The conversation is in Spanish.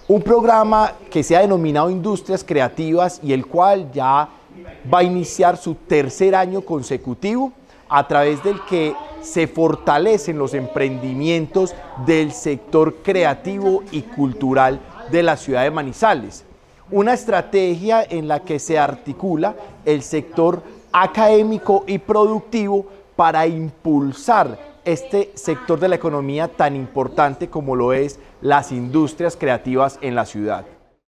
Un programa que se ha denominado Industrias Creativas y el cual ya va a iniciar su tercer año consecutivo, a través del que se fortalecen los emprendimientos del sector creativo y cultural de la ciudad de Manizales. Una estrategia en la que se articula el sector académico y productivo para impulsar este sector de la economía tan importante como lo es las industrias creativas en la ciudad.